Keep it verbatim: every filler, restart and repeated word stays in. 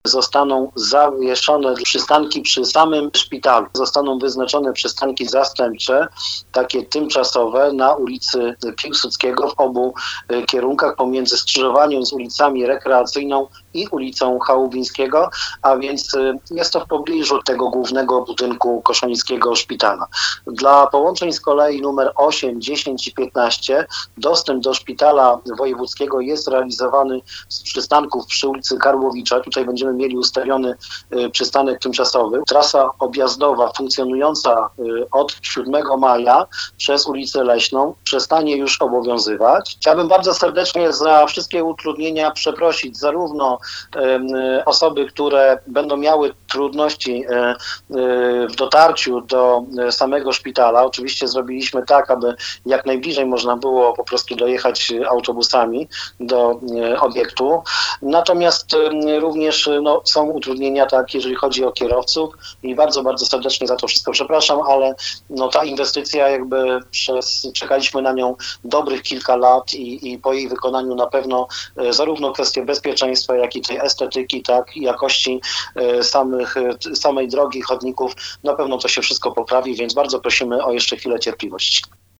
zostaną zawieszone przystanki przy samym szpitalu. Zostaną wyznaczone przystanki zastępcze, takie tymczasowe na ulicy Piłsudskiego w obu kierunkach pomiędzy skrzyżowaniem z ulicami Rekreacyjną i ulicą Chałubińskiego, a więc jest to w pobliżu tego głównego budynku Koszońskiego Szpitala. Dla połączeń z kolei numer osiem, dziesięć i piętnaście dostęp do szpitala wojewódzkiego jest realizowany z przystanków przy ulicy Karłowicza. Tutaj będziemy mieli ustawiony przystanek tymczasowy. Trasa objazdowa funkcjonująca od siódmego maja przez ulicę Leśną przestanie już obowiązywać. Chciałbym bardzo serdecznie za wszystkie utrudnienia przeprosić zarówno osoby, które będą miały trudności w dotarciu do samego szpitala. Oczywiście zrobiliśmy tak, aby jak najbliżej można było po prostu dojechać autobusami do obiektu. Natomiast również no, są utrudnienia, tak, jeżeli chodzi o kierowców i bardzo, bardzo serdecznie za to wszystko przepraszam, ale no, ta inwestycja jakby przez, czekaliśmy na nią dobrych kilka lat i, i po jej wykonaniu na pewno zarówno kwestie bezpieczeństwa, jak i tej estetyki, tak, i jakości samych, samej drogi, chodników, na pewno to się wszystko poprawi, więc bardzo prosimy o jeszcze chwilę cierpliwości.